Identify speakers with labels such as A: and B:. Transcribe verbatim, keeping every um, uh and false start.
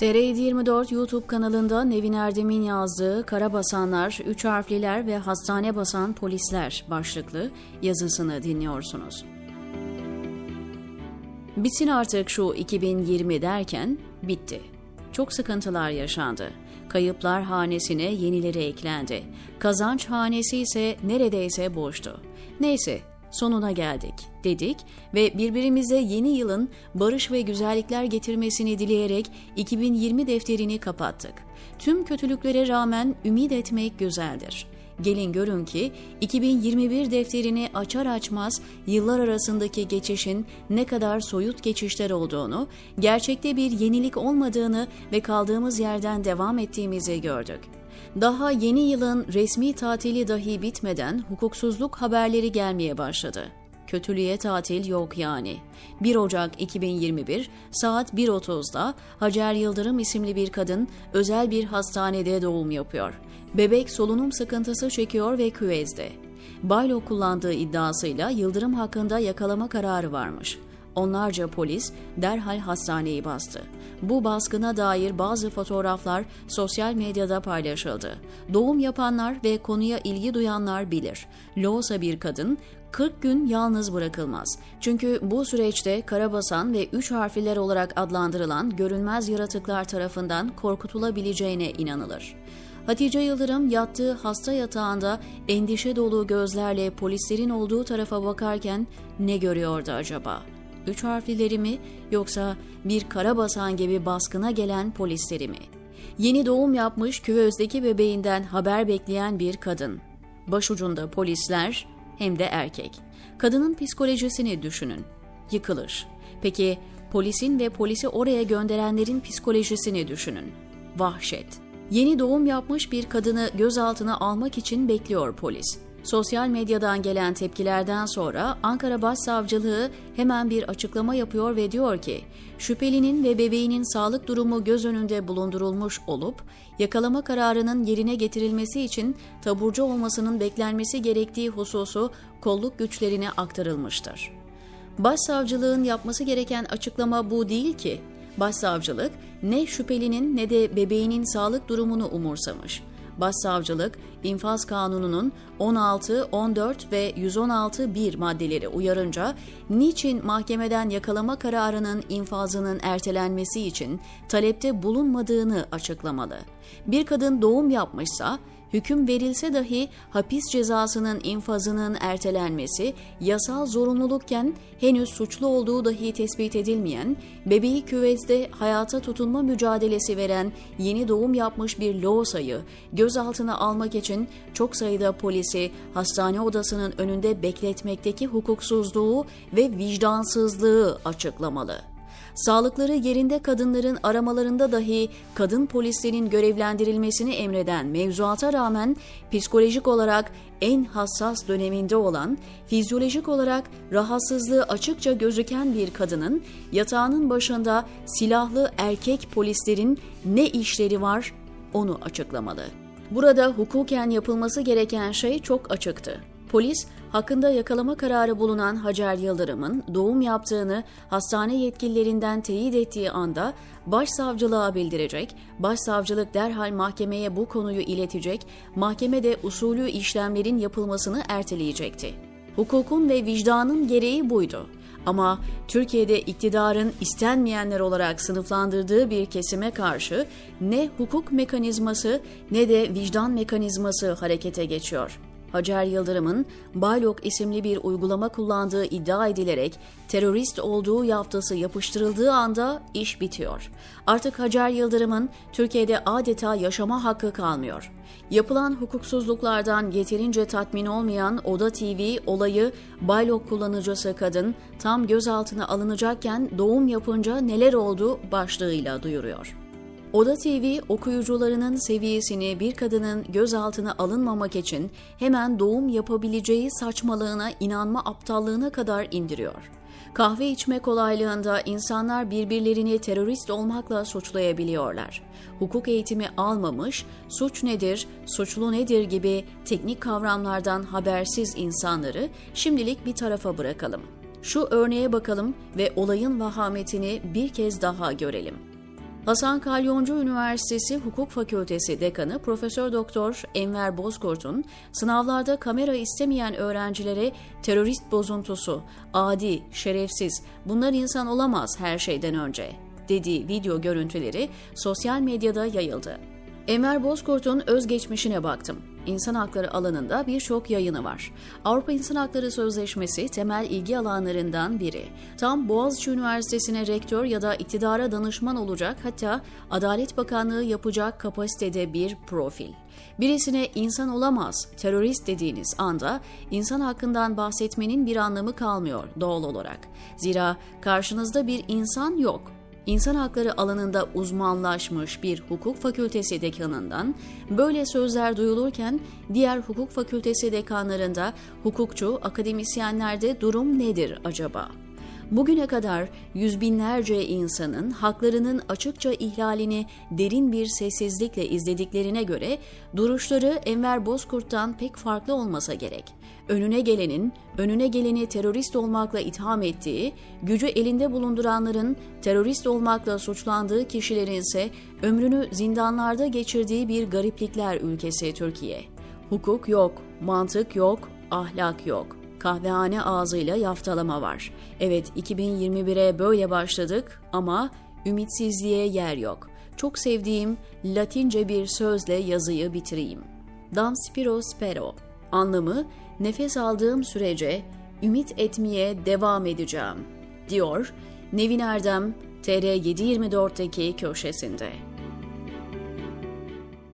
A: T R yedi dört YouTube kanalında Nevin Erdem'in yazdığı Karabasanlar, Üç Harfliler ve Hastane Basan Polisler başlıklı yazısını dinliyorsunuz. Bitsin artık şu iki bin yirmi derken bitti. Çok sıkıntılar yaşandı. Kayıplar hanesine yenileri eklendi. Kazanç hanesi ise neredeyse boştu. Neyse, sonuna geldik dedik ve birbirimize yeni yılın barış ve güzellikler getirmesini dileyerek iki bin yirmi defterini kapattık. Tüm kötülüklere rağmen ümit etmek güzeldir. Gelin görün ki iki bin yirmi bir defterini açar açmaz yıllar arasındaki geçişin ne kadar soyut geçişler olduğunu, gerçekte bir yenilik olmadığını ve kaldığımız yerden devam ettiğimizi gördük. Daha yeni yılın resmi tatili dahi bitmeden hukuksuzluk haberleri gelmeye başladı. Kötülüğe tatil yok yani. bir Ocak iki bin yirmi bir saat bir otuzda Hacer Yıldırım isimli bir kadın özel bir hastanede doğum yapıyor. Bebek solunum sıkıntısı çekiyor ve küvezde. Baylo kullandığı iddiasıyla Yıldırım hakkında yakalama kararı varmış. Onlarca polis derhal hastaneyi bastı. Bu baskına dair bazı fotoğraflar sosyal medyada paylaşıldı. Doğum yapanlar ve konuya ilgi duyanlar bilir. Loğusa bir kadın kırk gün yalnız bırakılmaz. Çünkü bu süreçte Karabasan ve Üç Harfliler olarak adlandırılan görünmez yaratıklar tarafından korkutulabileceğine inanılır. Hatice Yıldırım yattığı hasta yatağında endişe dolu gözlerle polislerin olduğu tarafa bakarken ne görüyordu acaba? Üç harflileri mi yoksa bir Karabasan gibi baskına gelen polisleri mi? Yeni doğum yapmış küvezdeki bebeğinden haber bekleyen bir kadın. Başucunda polisler hem de erkek. Kadının psikolojisini düşünün. Yıkılış. Peki polisin ve polisi oraya gönderenlerin psikolojisini düşünün. Vahşet. Yeni doğum yapmış bir kadını gözaltına almak için bekliyor polis. Sosyal medyadan gelen tepkilerden sonra Ankara Başsavcılığı hemen bir açıklama yapıyor ve diyor ki, şüphelinin ve bebeğinin sağlık durumu göz önünde bulundurulmuş olup, yakalama kararının yerine getirilmesi için taburcu olmasının beklenmesi gerektiği hususu kolluk güçlerine aktarılmıştır. Başsavcılığın yapması gereken açıklama bu değil ki. Başsavcılık ne şüphelinin ne de bebeğinin sağlık durumunu umursamış. Başsavcılık, İnfaz Kanunu'nun on altı, on dört ve yüz on altı bir maddeleri uyarınca, niçin mahkemeden yakalama kararının infazının ertelenmesi için talepte bulunmadığını açıklamalı. Bir kadın doğum yapmışsa, hüküm verilse dahi hapis cezasının infazının ertelenmesi yasal zorunlulukken henüz suçlu olduğu dahi tespit edilmeyen, bebeği küvezde hayata tutunma mücadelesi veren yeni doğum yapmış bir loğusayı gözaltına almak için çok sayıda polisi hastane odasının önünde bekletmekteki hukuksuzluğu ve vicdansızlığı açıklamalı. Sağlıkları yerinde kadınların aramalarında dahi kadın polislerin görevlendirilmesini emreden mevzuata rağmen psikolojik olarak en hassas döneminde olan, fizyolojik olarak rahatsızlığı açıkça gözüken bir kadının yatağının başında silahlı erkek polislerin ne işleri var onu açıklamalı. Burada hukuken yapılması gereken şey çok açıktı. Polis, hakkında yakalama kararı bulunan Hacer Yıldırım'ın doğum yaptığını hastane yetkililerinden teyit ettiği anda başsavcılığa bildirecek, başsavcılık derhal mahkemeye bu konuyu iletecek, mahkeme de usulü işlemlerin yapılmasını erteleyecekti. Hukukun ve vicdanın gereği buydu. Ama Türkiye'de iktidarın istenmeyenler olarak sınıflandırdığı bir kesime karşı ne hukuk mekanizması ne de vicdan mekanizması harekete geçiyor. Hacer Yıldırım'ın Baylok isimli bir uygulama kullandığı iddia edilerek terörist olduğu yaftası yapıştırıldığı anda iş bitiyor. Artık Hacer Yıldırım'ın Türkiye'de adeta yaşama hakkı kalmıyor. Yapılan hukuksuzluklardan yeterince tatmin olmayan Oda T V olayı Baylok kullanıcısı kadın tam gözaltına alınacakken doğum yapınca neler oldu başlığıyla duyuruyor. Oda T V okuyucularının seviyesini bir kadının gözaltına alınmamak için hemen doğum yapabileceği saçmalığına inanma aptallığına kadar indiriyor. Kahve içme kolaylığında insanlar birbirlerini terörist olmakla suçlayabiliyorlar. Hukuk eğitimi almamış, suç nedir, suçlu nedir gibi teknik kavramlardan habersiz insanları şimdilik bir tarafa bırakalım. Şu örneğe bakalım ve olayın vahametini bir kez daha görelim. Hasan Kalyoncu Üniversitesi Hukuk Fakültesi Dekanı Profesör Doktor Enver Bozkurt'un sınavlarda kamera istemeyen öğrencilere terörist bozuntusu, adi, şerefsiz, bunlar insan olamaz her şeyden önce dediği video görüntüleri sosyal medyada yayıldı. Enver Bozkurt'un özgeçmişine baktım. İnsan hakları alanında birçok yayını var. Avrupa İnsan Hakları Sözleşmesi temel ilgi alanlarından biri. Tam Boğaziçi Üniversitesi'ne rektör ya da iktidara danışman olacak, hatta Adalet Bakanlığı yapacak kapasitede bir profil. Birisine insan olamaz, terörist dediğiniz anda insan hakkından bahsetmenin bir anlamı kalmıyor doğal olarak. Zira karşınızda bir insan yok. İnsan hakları alanında uzmanlaşmış bir hukuk fakültesi dekanından böyle sözler duyulurken diğer hukuk fakültesi dekanlarında, hukukçu, akademisyenlerde durum nedir acaba? Bugüne kadar yüz binlerce insanın haklarının açıkça ihlalini derin bir sessizlikle izlediklerine göre duruşları Enver Bozkurt'tan pek farklı olmasa gerek. Önüne gelenin, önüne geleni terörist olmakla itham ettiği, gücü elinde bulunduranların terörist olmakla suçlandığı kişilerin ise ömrünü zindanlarda geçirdiği bir gariplikler ülkesi Türkiye. Hukuk yok, mantık yok, ahlak yok. Kahvehane ağzıyla yaftalama var. Evet, iki bin yirmi bire böyle başladık ama ümitsizliğe yer yok. Çok sevdiğim Latince bir sözle yazıyı bitireyim. Dam spiro spero. Anlamı, nefes aldığım sürece ümit etmeye devam edeceğim, diyor Nevin Erdem T R yedi yirmi dörtteki köşesinde.